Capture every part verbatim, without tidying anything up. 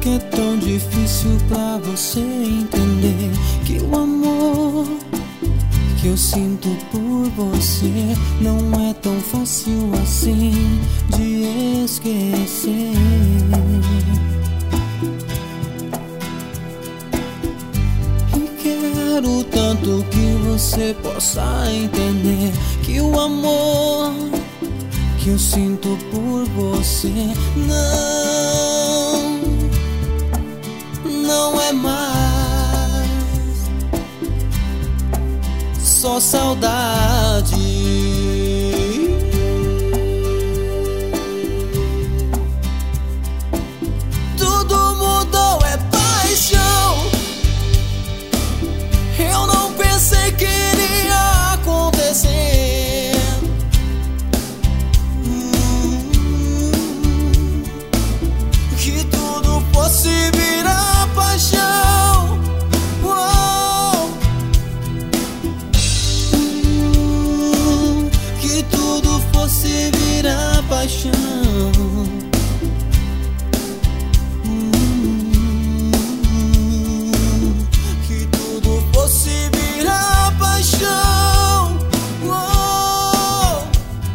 que é tão difícil pra você entender que o amor que eu sinto por você não é tão fácil assim de esquecer? E quero tanto que você possa entender que o amor que eu sinto por você não, não é mais só saudade. Tudo mudou, é paixão. Eu não pensei que iria acontecer. Que tudo fosse virar paixão. Uou. Hum, que tudo fosse virar paixão. Hum, que tudo fosse virar paixão. Uou.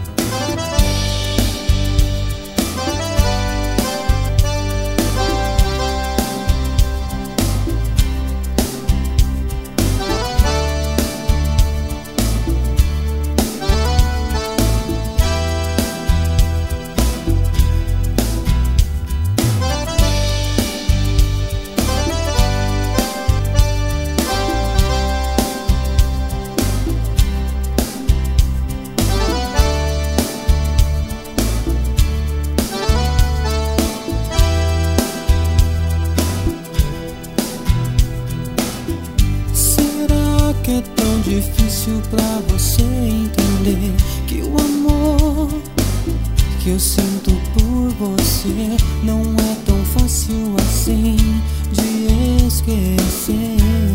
Que é tão difícil pra você entender que o amor que eu sinto por você não é tão fácil assim de esquecer.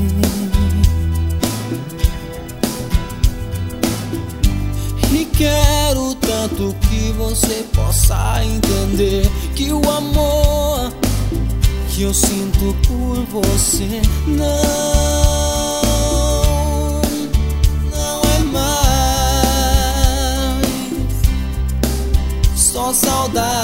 E quero tanto que você possa entender que o amor que eu sinto por você não, só saudade.